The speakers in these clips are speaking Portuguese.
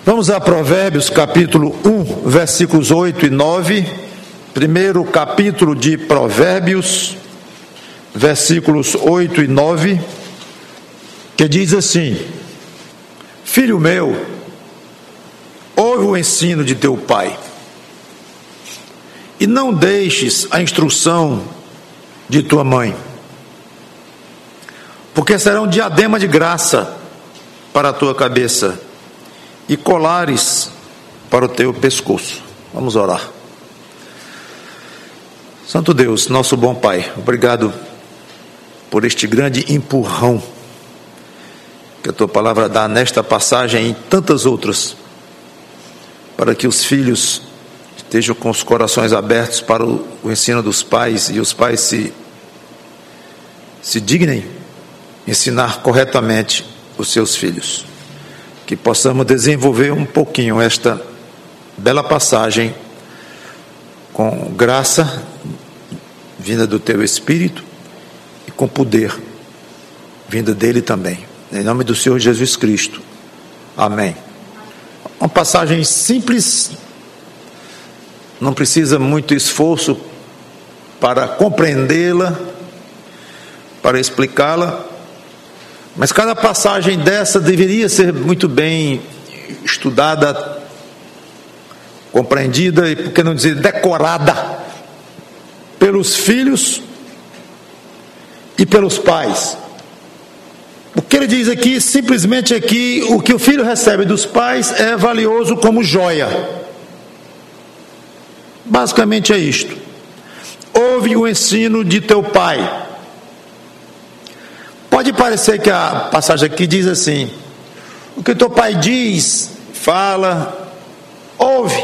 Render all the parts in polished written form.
Vamos a Provérbios capítulo 1, versículos 8 e 9. Primeiro capítulo de Provérbios, versículos 8 e 9, que diz assim: Filho meu, ouve o ensino de teu pai, e não deixes a instrução de tua mãe, porque serão diadema de graça para a tua cabeça e colares para o teu pescoço. Vamos orar. Santo Deus, nosso bom Pai, obrigado por este grande empurrão que a tua palavra dá nesta passagem e em tantas outras, para que os filhos estejam com os corações abertos para o ensino dos pais, e os pais se dignem ensinar corretamente os seus filhos. Que possamos desenvolver um pouquinho esta bela passagem com graça vinda do teu Espírito e com poder vinda dele também, em nome do Senhor Jesus Cristo, amém. Uma passagem simples, não precisa muito esforço para compreendê-la, para explicá-la, mas cada passagem dessa deveria ser muito bem estudada, compreendida, e por que não dizer decorada, pelos filhos e pelos pais. O que ele diz aqui, simplesmente aqui, o que o filho recebe dos pais é valioso como joia. Basicamente é isto: ouve o ensino de teu pai. Pode parecer que a passagem aqui diz assim: o que teu pai diz, fala, ouve,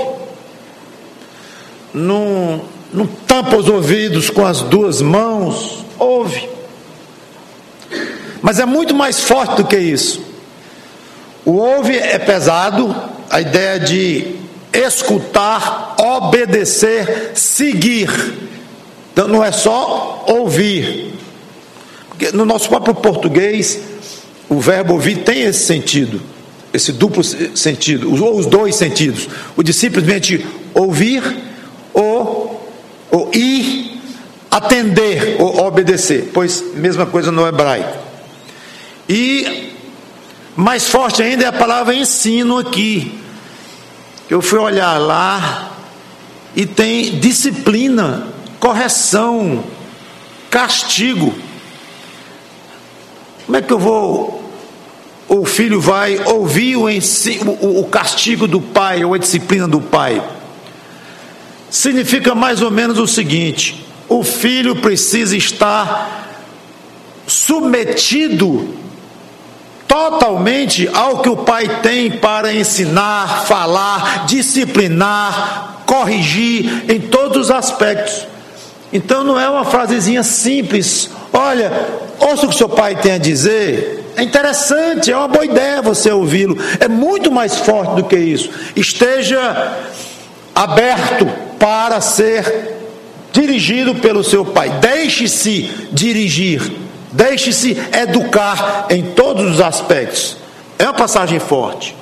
não tampa os ouvidos com as duas mãos, ouve. Mas é muito mais forte do que isso. O ouve é pesado, a ideia de escutar, obedecer, seguir. Então não é só ouvir. Porque no nosso próprio português, o verbo ouvir tem esse sentido, esse duplo sentido, ou os dois sentidos: o de simplesmente ouvir, ou ir, atender, ou obedecer, pois mesma coisa no hebraico. E mais forte ainda é a palavra ensino aqui. Eu fui olhar lá e tem disciplina, correção, castigo. Como é que eu vou, o filho vai ouvir o castigo do pai, ou a disciplina do pai? Significa mais ou menos o seguinte: o filho precisa estar submetido totalmente ao que o pai tem para ensinar, falar, disciplinar, corrigir em todos os aspectos. Então não é uma frasezinha simples: olha, ouça o que seu pai tem a dizer. É interessante, é uma boa ideia você ouvi-lo. É muito mais forte do que isso. Esteja aberto para ser dirigido pelo seu pai. Deixe-se dirigir, deixe-se educar em todos os aspectos. É uma passagem forte.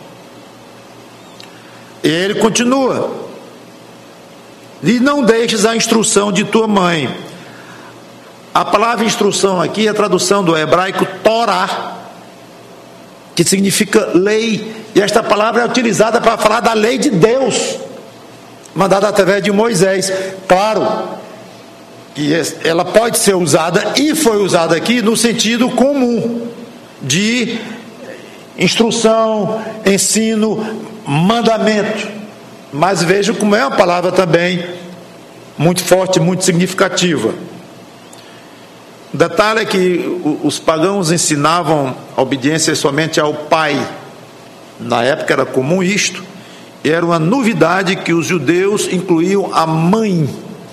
E ele continua: e não deixes a instrução de tua mãe. A palavra instrução aqui é a tradução do hebraico Torá, que significa lei, e esta palavra é utilizada para falar da lei de Deus, mandada através de Moisés. Claro que ela pode ser usada, e foi usada aqui no sentido comum de instrução, ensino, mandamento, mas veja como é uma palavra também muito forte, muito significativa. O detalhe é que os pagãos ensinavam a obediência somente ao pai. Na época era comum isto, e era uma novidade que os judeus incluíam a mãe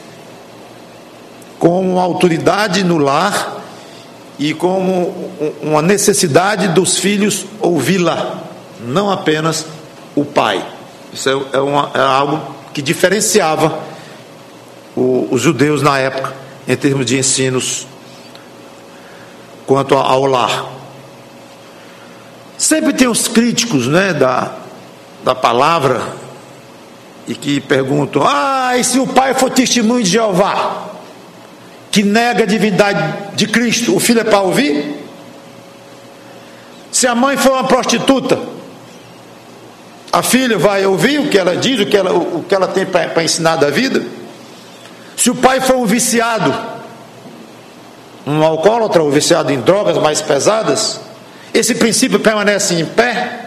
como autoridade no lar e como uma necessidade dos filhos ouvi-la, não apenas o pai. Isso é algo que diferenciava os judeus na época, em termos de ensinos quanto ao lar. Sempre tem os críticos, né, da palavra e que perguntam: e se o pai for testemunho de Jeová, que nega a divindade de Cristo, o filho é para ouvir? Se a mãe for uma prostituta, a filha vai ouvir o que ela diz, o que ela tem para ensinar da vida? Se o pai for um viciado, um alcoólatra, ou viciado em drogas mais pesadas, esse princípio permanece em pé?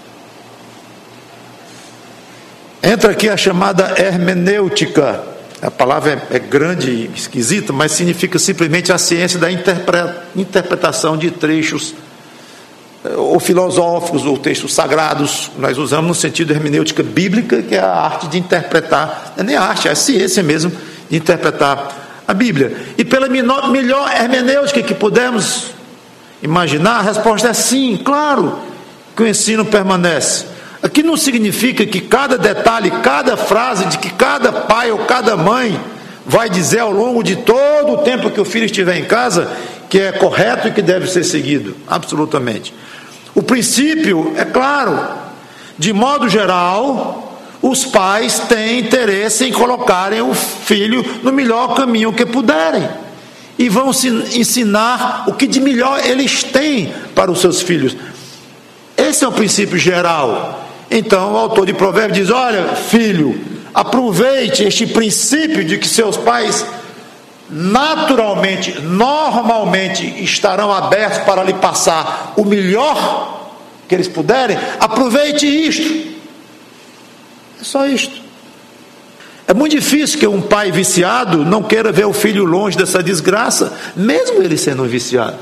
Entra aqui a chamada hermenêutica. A palavra é grande e esquisita, mas significa simplesmente a ciência da interpretação de trechos ou filosóficos ou textos sagrados. Nós usamos no sentido de hermenêutica bíblica, que é a arte de interpretar, não é nem a arte, é a ciência mesmo de interpretar a Bíblia. E pela melhor hermenêutica que pudermos imaginar, a resposta é sim, claro que o ensino permanece. Aqui não significa que cada detalhe, cada frase de que cada pai ou cada mãe vai dizer ao longo de todo o tempo que o filho estiver em casa, que é correto e que deve ser seguido, absolutamente. O princípio é claro: de modo geral, os pais têm interesse em colocarem o filho no melhor caminho que puderem, e vão ensinar o que de melhor eles têm para os seus filhos. Esse é o princípio geral. Então o autor de Provérbios diz: olha, filho, aproveite este princípio de que seus pais naturalmente, normalmente estarão abertos para lhe passar o melhor que eles puderem. Aproveite isto. É só isto. É muito difícil que um pai viciado não queira ver o filho longe dessa desgraça, mesmo ele sendo um viciado.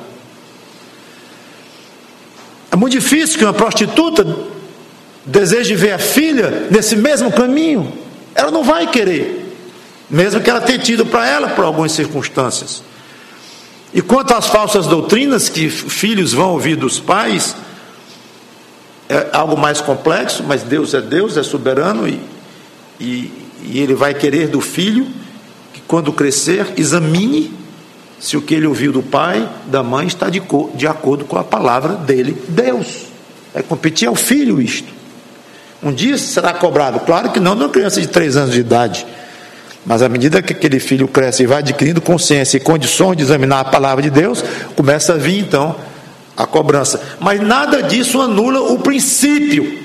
É muito difícil que uma prostituta deseje ver a filha nesse mesmo caminho. Ela não vai querer, mesmo que ela tenha tido para ela por algumas circunstâncias. E quanto às falsas doutrinas que filhos vão ouvir dos pais, é algo mais complexo, mas Deus, é soberano, e Ele vai querer do filho que, quando crescer, examine se o que ele ouviu do pai, da mãe, está de acordo com a palavra dele, Deus. É competir ao filho isto. Um dia será cobrado, claro que não de uma criança de 3 anos de idade, mas à medida que aquele filho cresce e vai adquirindo consciência e condições de examinar a palavra de Deus, começa a vir então a cobrança. Mas nada disso anula o princípio.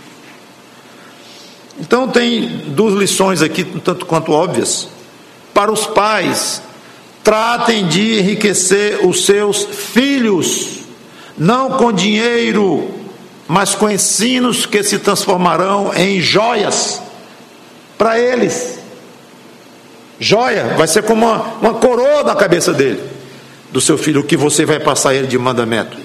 Então tem 2 lições aqui, tanto quanto óbvias. Para os pais: tratem de enriquecer os seus filhos, não com dinheiro, mas com ensinos que se transformarão em joias para eles. Joia vai ser como uma coroa na cabeça dele, do seu filho, o que você vai passar a ele de mandamento,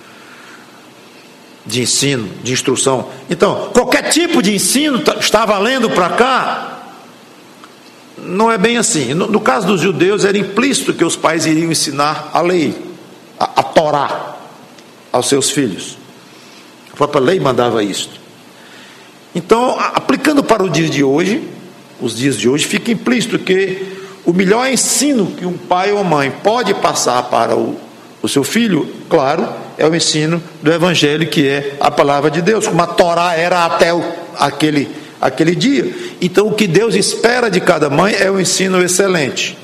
de ensino, de instrução. Então, qualquer tipo de ensino está valendo para cá? Não é bem assim. No caso dos judeus, era implícito que os pais iriam ensinar a lei, a Torá, aos seus filhos. A própria lei mandava isso. Então, aplicando para os dias de hoje, fica implícito que o melhor ensino que um pai ou mãe pode passar para o seu filho, claro, é o ensino do Evangelho, que é a palavra de Deus, como a Torá era até aquele dia. Então, o que Deus espera de cada mãe é um ensino excelente.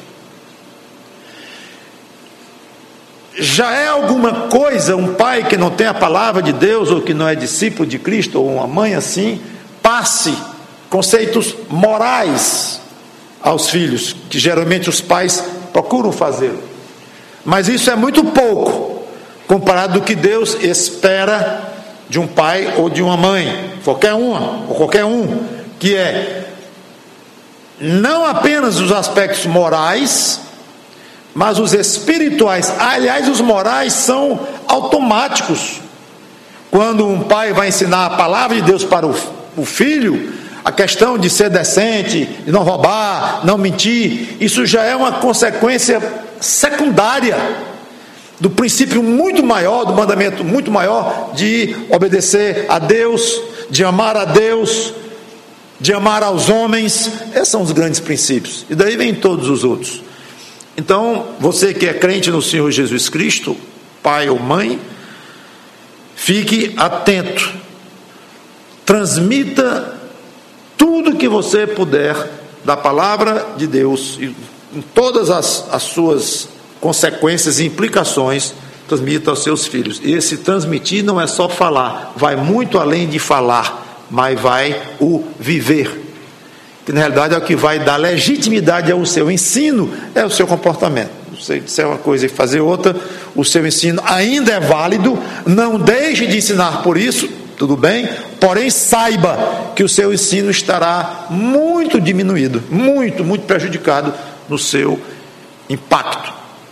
Já é alguma coisa um pai que não tem a palavra de Deus, ou que não é discípulo de Cristo, ou uma mãe assim, passe conceitos morais aos filhos, que geralmente os pais procuram fazer. Mas isso é muito pouco comparado do que Deus espera de um pai ou de uma mãe, qualquer um, que é não apenas os aspectos morais, mas os espirituais. Aliás, os morais são automáticos. Quando um pai vai ensinar a palavra de Deus para o filho, a questão de ser decente, de não roubar, não mentir, isso já é uma consequência secundária do princípio muito maior, do mandamento muito maior de obedecer a Deus, de amar a Deus, de amar aos homens. Esses são os grandes princípios, e daí vem todos os outros. Então, você que é crente no Senhor Jesus Cristo, pai ou mãe, fique atento, transmita tudo que você puder da palavra de Deus, e em todas as suas consequências e implicações, transmita aos seus filhos. E esse transmitir não é só falar, vai muito além de falar, mas vai o viver, que na realidade é o que vai dar legitimidade ao seu ensino, é o seu comportamento. Você disser uma coisa e fazer outra, o seu ensino ainda é válido, não deixe de ensinar por isso, tudo bem, porém saiba que o seu ensino estará muito diminuído, muito prejudicado no seu impacto.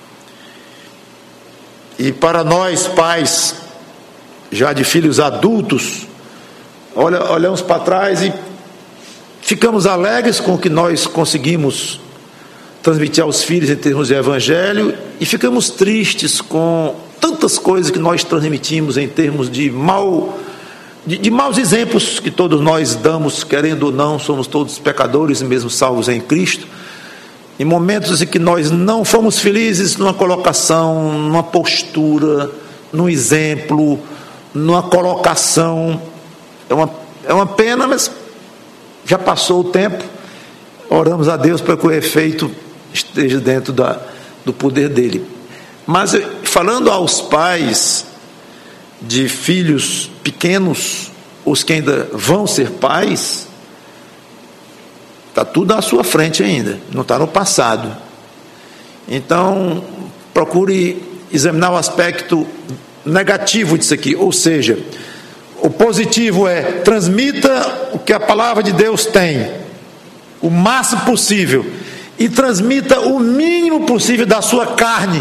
E para nós pais, já de filhos adultos, olhamos para trás e ficamos alegres com o que nós conseguimos transmitir aos filhos em termos de evangelho, e ficamos tristes com tantas coisas que nós transmitimos em termos de maus exemplos que todos nós damos, querendo ou não, somos todos pecadores, mesmo salvos em Cristo. Em momentos em que nós não fomos felizes numa colocação, numa postura, num exemplo, numa colocação, é uma pena, mas já passou o tempo. Oramos a Deus para que o efeito esteja dentro do poder dele. Mas falando aos pais de filhos pequenos, os que ainda vão ser pais, está tudo à sua frente ainda, não está no passado. Então procure examinar o aspecto negativo disso aqui, ou seja, o positivo é: transmita o que a palavra de Deus tem, o máximo possível, e transmita o mínimo possível da sua carne,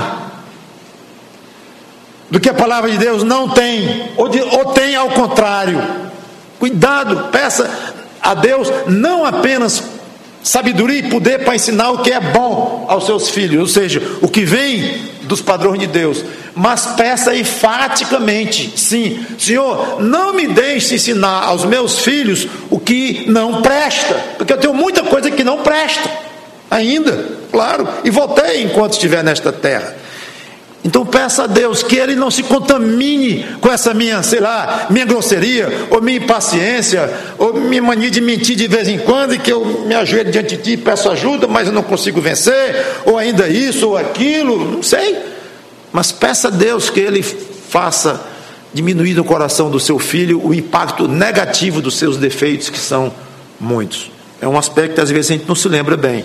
do que a palavra de Deus não tem, ou tem ao contrário. Cuidado, peça a Deus não apenas sabedoria e poder para ensinar o que é bom aos seus filhos, ou seja, o que vem dos padrões de Deus, mas peça enfaticamente: sim, Senhor, não me deixe ensinar aos meus filhos o que não presta, porque eu tenho muita coisa que não presta ainda, claro, e voltei enquanto estiver nesta terra. Então peça a Deus que Ele não se contamine com essa minha grosseria, ou minha impaciência, ou minha mania de mentir de vez em quando, e que eu me ajoelho diante de Ti e peço ajuda, mas eu não consigo vencer, ou ainda isso ou aquilo, não sei. Mas peça a Deus que Ele faça diminuir no coração do seu filho o impacto negativo dos seus defeitos, que são muitos. É um aspecto que às vezes a gente não se lembra bem.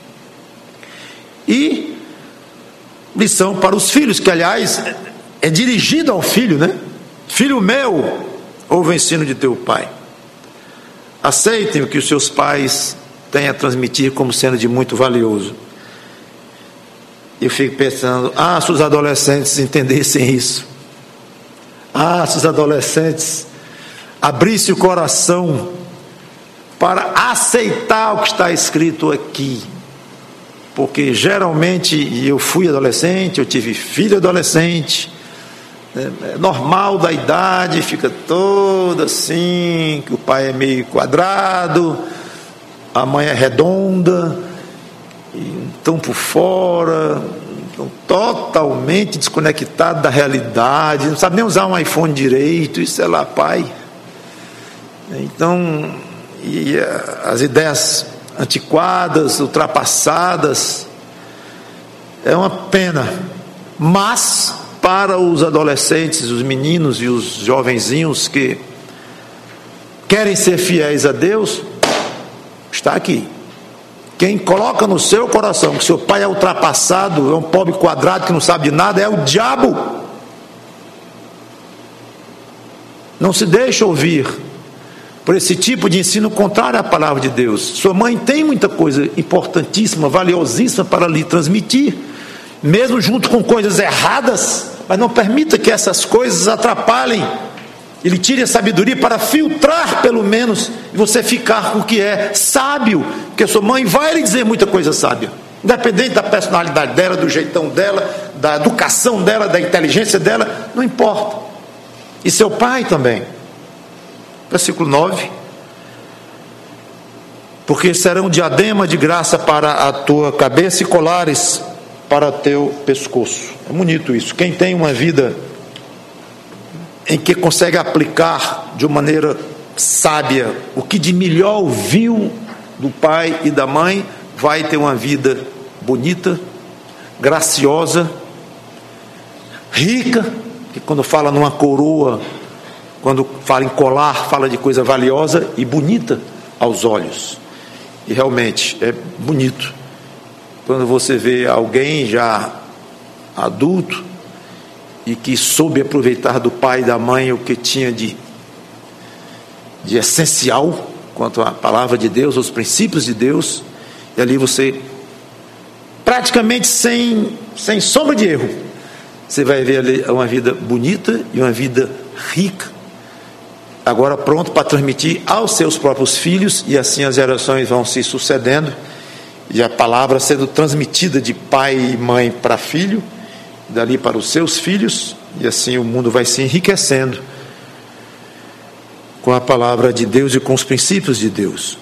E lição para os filhos, que aliás é dirigida ao filho, né? Filho meu, ouve o ensino de teu pai. Aceitem o que os seus pais têm a transmitir como sendo de muito valioso. Eu fico pensando: se os adolescentes entendessem isso, se os adolescentes abrissem o coração para aceitar o que está escrito aqui. Porque geralmente, eu fui adolescente, eu tive filho adolescente, é normal da idade, fica todo assim, que o pai é meio quadrado, a mãe é redonda, estão por fora, estão totalmente desconectados da realidade, não sabe nem usar um iPhone direito, isso é lá pai. Então, e as ideias antiquadas, ultrapassadas, é uma pena. Mas para os adolescentes, os meninos e os jovenzinhos que querem ser fiéis a Deus, está aqui. Quem coloca no seu coração que seu pai é ultrapassado, é um pobre quadrado que não sabe de nada, é o diabo. Não se deixe ouvir por esse tipo de ensino contrário à palavra de Deus. Sua mãe tem muita coisa importantíssima, valiosíssima para lhe transmitir, mesmo junto com coisas erradas, mas não permita que essas coisas atrapalhem e lhe tire a sabedoria para filtrar, pelo menos, e você ficar com o que é sábio, porque sua mãe vai lhe dizer muita coisa sábia, independente da personalidade dela, do jeitão dela, da educação dela, da inteligência dela, não importa. E seu pai também. Versículo 9: porque serão diadema de graça para a tua cabeça e colares para teu pescoço. É bonito isso. Quem tem uma vida em que consegue aplicar de uma maneira sábia, o que de melhor ouviu do pai e da mãe, vai ter uma vida bonita, graciosa, rica, que quando fala numa coroa, quando fala em colar, fala de coisa valiosa e bonita aos olhos. E realmente é bonito quando você vê alguém já adulto e que soube aproveitar do pai e da mãe o que tinha de essencial quanto à palavra de Deus, aos princípios de Deus, e ali você, praticamente sem sombra de erro, você vai ver ali uma vida bonita e uma vida rica, agora pronto para transmitir aos seus próprios filhos, e assim as gerações vão se sucedendo, e a palavra sendo transmitida de pai e mãe para filho, dali para os seus filhos, e assim o mundo vai se enriquecendo com a palavra de Deus e com os princípios de Deus.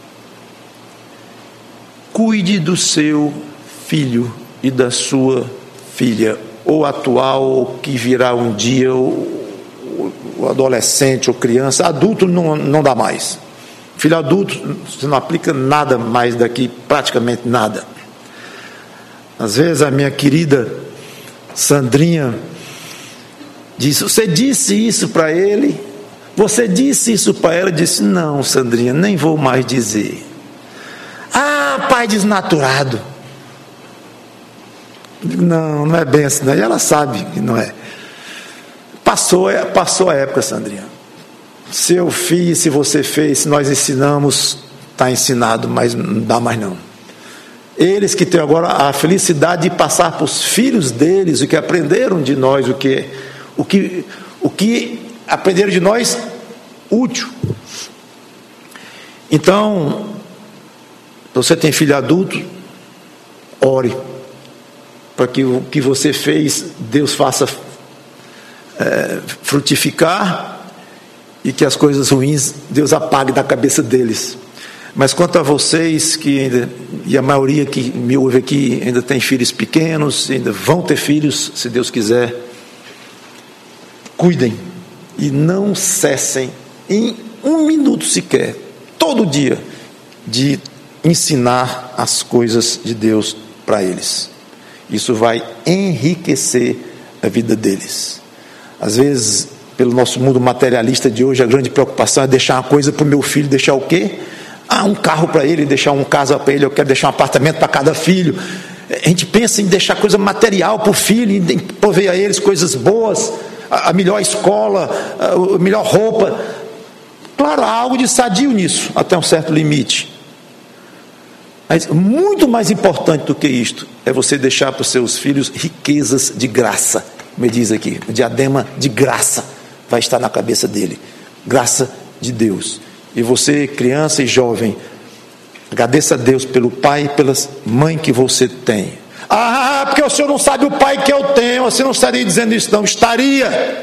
Cuide do seu filho e da sua filha, ou atual, ou que virá um dia, ou adolescente, ou criança. Adulto não dá mais. Filho adulto, você não aplica nada mais daqui, praticamente nada. Às vezes a minha querida Sandrinha diz: você disse isso para ele? Você disse isso para ela? Disse: não, Sandrinha, nem vou mais dizer. Ah, pai desnaturado. Não é bem assim, não. E ela sabe que não é. Passou a época, Sandrinha. Se eu fiz, se você fez, se nós ensinamos, está ensinado, mas não dá mais não. Eles que têm agora a felicidade de passar para os filhos deles o que aprenderam de nós, o que aprenderam de nós útil. Então, você tem filho adulto, ore para que o que você fez Deus faça frutificar, e que as coisas ruins Deus apague da cabeça deles. Mas quanto a vocês que ainda, e a maioria que me ouve aqui ainda tem filhos pequenos, ainda vão ter filhos, se Deus quiser, cuidem e não cessem em um minuto sequer, todo dia, de ensinar as coisas de Deus para eles. Isso vai enriquecer a vida deles. Às vezes, pelo nosso mundo materialista de hoje, a grande preocupação é deixar uma coisa para o meu filho. Deixar o quê? Um carro para ele, deixar uma casa para ele, eu quero deixar um apartamento para cada filho. A gente pensa em deixar coisa material para o filho, em prover a eles coisas boas, a melhor escola, a melhor roupa. Claro, há algo de sadio nisso, até um certo limite. Mas muito mais importante do que isto é você deixar para os seus filhos riquezas de graça. Me diz aqui, o diadema de graça vai estar na cabeça dele, graça de Deus. E você, criança e jovem, agradeça a Deus pelo pai e pela mãe que você tem. Ah, porque o senhor não sabe o pai que eu tenho. Você não estaria dizendo isso, não. Estaria.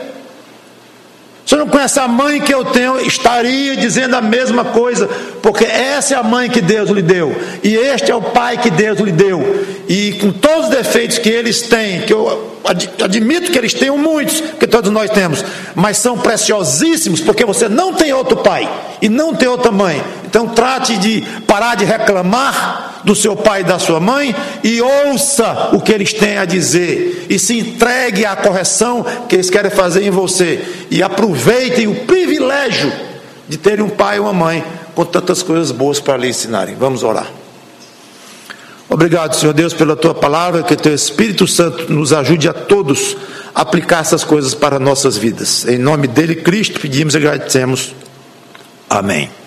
O senhor não conhece a mãe que eu tenho? Estaria dizendo a mesma coisa, porque essa é a mãe que Deus lhe deu, e este é o pai que Deus lhe deu, e com todos os defeitos que eles têm, que eu admito que eles tenham muitos, que todos nós temos, mas são preciosíssimos, porque você não tem outro pai e não tem outra mãe. Então trate de parar de reclamar do seu pai e da sua mãe e ouça o que eles têm a dizer, e se entregue à correção que eles querem fazer em você, e aproveitem o privilégio de terem um pai e uma mãe com tantas coisas boas para lhe ensinarem. Vamos orar. Obrigado, Senhor Deus, pela Tua palavra, que Teu Espírito Santo nos ajude a todos a aplicar essas coisas para nossas vidas. Em nome dele, Cristo, pedimos e agradecemos. Amém.